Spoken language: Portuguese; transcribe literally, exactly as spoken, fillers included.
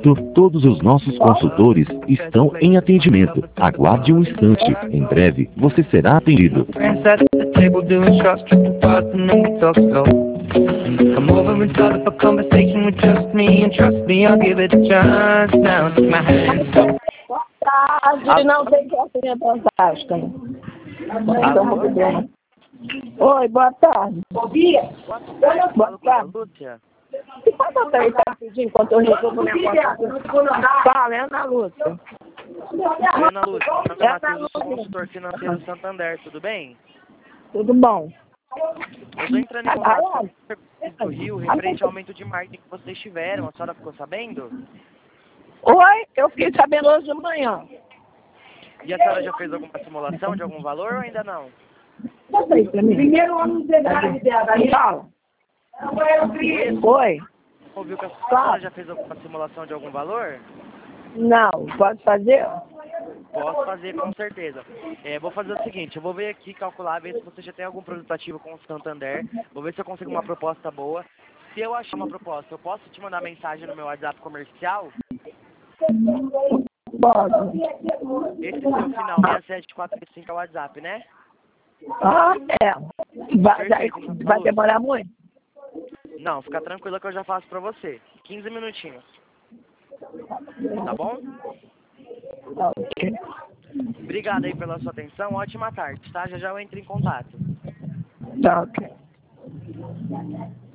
momento, todos os nossos consultores estão em atendimento. Aguarde um instante. Em breve, você será atendido. Come over and start up a conversation with just me, and trust me, I'll give it a chance. Now take my hand. Tarde, não sei que é assim fantástica. Oi, boa tarde. Bom dia. Boa tarde. Lúcia. E pode botar aí rapidinho enquanto eu resolvo minha conta? Fala, é Ana Lúcia. Oi, Ana Lúcia. Meu nome é É Ana Matheus, eu sou Lúcia. consultor financeiro do Santander, tudo bem? Tudo bom? Eu estou entrando em contato com o Rio referente ao aumento de marketing que vocês tiveram. A senhora ficou sabendo? Oi, eu fiquei sabendo hoje de manhã. E a senhora já fez alguma simulação de algum valor ou ainda não? Bota aí pra mim. Primeiro ano de idade. Fala. Oi. Ouviu que a senhora já fez alguma simulação de algum valor? Não, pode fazer? Posso fazer, com certeza. É, vou fazer o seguinte, eu vou ver aqui, calcular, ver se você já tem algum produto ativo com o Santander. Vou ver se eu consigo uma proposta boa. Se eu achar uma proposta, eu posso te mandar mensagem no meu WhatsApp comercial? Pode. Esse seu final seis sete quatro cinco é o WhatsApp, né? Ah, é. Vai, vai, Perfeito, então, vai Lúcia. demorar muito? Não, fica tranquila que eu já faço pra você. quinze minutinhos. Tá bom? Ok. Obrigado aí pela sua atenção. Ótima tarde, tá? Já já eu entro em contato. Tá, ok.